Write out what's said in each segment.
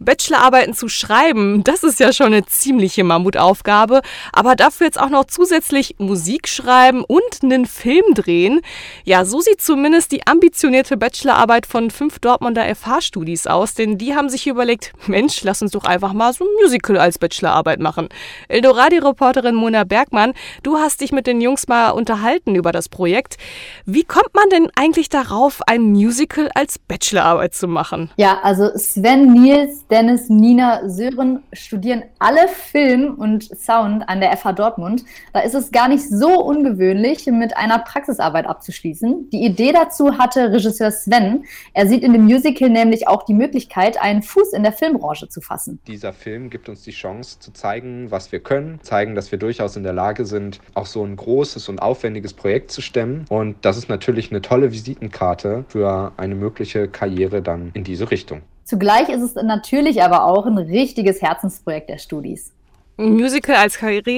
Bachelorarbeiten zu schreiben, das ist ja schon eine ziemliche Mammutaufgabe. Aber dafür jetzt auch noch zusätzlich Musik schreiben und einen Film drehen. Ja, so sieht zumindest die ambitionierte Bachelorarbeit von 5 Dortmunder FH-Studis aus. Denn die haben sich überlegt, Mensch, lass uns doch einfach mal so ein Musical als Bachelorarbeit machen. Eldorado-Reporterin Mona Bergmann, du hast dich mit den Jungs mal unterhalten über das Projekt. Wie kommt man denn eigentlich darauf, ein Musical als Bachelorarbeit zu machen? Ja, also Sven, Nils, Dennis, Nina, Sören studieren alle Film und Sound an der FH Dortmund. Da ist es gar nicht so ungewöhnlich, mit einer Praxisarbeit abzuschließen. Die Idee dazu hatte Regisseur Sven. Er sieht in dem Musical nämlich auch die Möglichkeit, einen Fuß in der Filmbranche zu fassen. Dieser Film gibt uns die Chance zu zeigen, was wir können, zeigen, dass wir durchaus in der Lage sind, auch so ein großes und aufwendiges Projekt zu stemmen. Und das ist natürlich eine tolle Visitenkarte für eine mögliche Karriere dann in diese Richtung. Zugleich ist es natürlich aber auch ein richtiges Herzensprojekt der Studis. Ein Musical als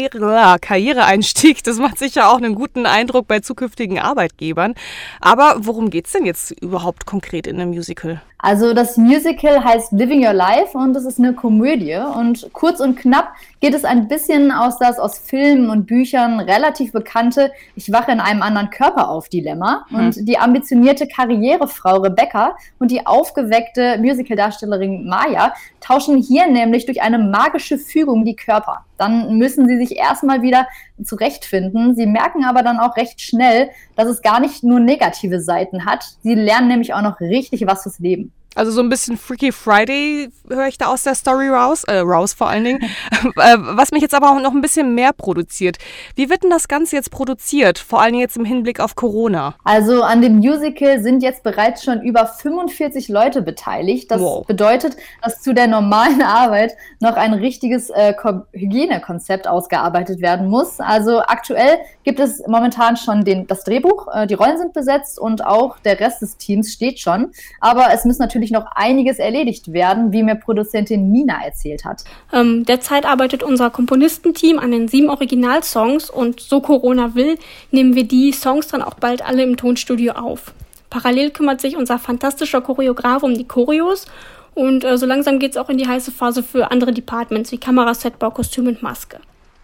Karriereeinstieg, das macht sicher auch einen guten Eindruck bei zukünftigen Arbeitgebern. Aber worum geht's denn jetzt überhaupt konkret in einem Musical? Also das Musical heißt Living Your Life und es ist eine Komödie. Und kurz und knapp geht es ein bisschen aus das aus Filmen und Büchern relativ bekannte Ich wache in einem anderen Körper auf Dilemma. Und die ambitionierte Karrierefrau Rebecca und die aufgeweckte Musicaldarstellerin Maya tauschen hier nämlich durch eine magische Fügung die Körper. Dann müssen sie sich erstmal wieder zurechtfinden. Sie merken aber dann auch recht schnell, dass es gar nicht nur negative Seiten hat. Sie lernen nämlich auch noch richtig was fürs Leben. Also so ein bisschen Freaky Friday höre ich da aus der Story raus vor allen Dingen. Was mich jetzt aber auch noch ein bisschen mehr produziert. Wie wird denn das Ganze jetzt produziert? Vor allen Dingen jetzt im Hinblick auf Corona. Also an dem Musical sind jetzt bereits schon über 45 Leute beteiligt. Das bedeutet, dass zu der normalen Arbeit noch ein richtiges Hygienekonzept ausgearbeitet werden muss. Also aktuell gibt es momentan schon das Drehbuch, die Rollen sind besetzt und auch der Rest des Teams steht schon. Aber es müssen natürlich noch einiges erledigt werden, wie mir Produzentin Nina erzählt hat. Derzeit arbeitet unser Komponistenteam an den 7 Originalsongs und so Corona will, nehmen wir die Songs dann auch bald alle im Tonstudio auf. Parallel kümmert sich unser fantastischer Choreograf um die Choreos und so langsam geht es auch in die heiße Phase für andere Departments wie Kamera, Setbau, Kostüm und Maske.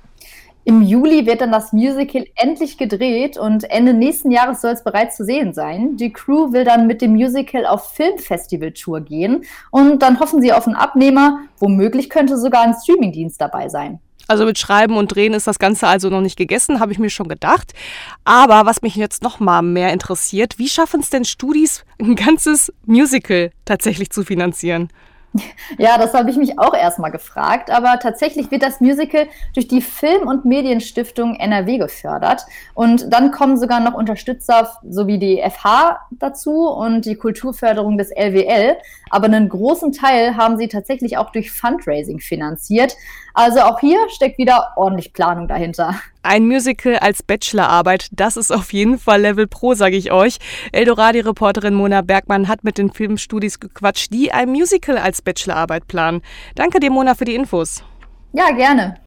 Im Juli wird dann das Musical endlich gedreht und Ende nächsten Jahres soll es bereits zu sehen sein. Die Crew will dann mit dem Musical auf Filmfestival-Tour gehen und dann hoffen sie auf einen Abnehmer. Womöglich könnte sogar ein Streamingdienst dabei sein. Also mit Schreiben und Drehen ist das Ganze also noch nicht gegessen, habe ich mir schon gedacht. Aber was mich jetzt noch mal mehr interessiert, wie schaffen es denn Studis, ein ganzes Musical tatsächlich zu finanzieren? Ja, das habe ich mich auch erstmal gefragt, aber tatsächlich wird das Musical durch die Film- und Medienstiftung NRW gefördert und dann kommen sogar noch Unterstützer sowie die FH dazu und die Kulturförderung des LWL, aber einen großen Teil haben sie tatsächlich auch durch Fundraising finanziert. Also auch hier steckt wieder ordentlich Planung dahinter. Ein Musical als Bachelorarbeit, das ist auf jeden Fall Level Pro, sage ich euch. Eldorado-Reporterin Mona Bergmann hat mit den Filmstudis gequatscht, die ein Musical als Bachelorarbeit planen. Danke dir, Mona, für die Infos. Ja, gerne.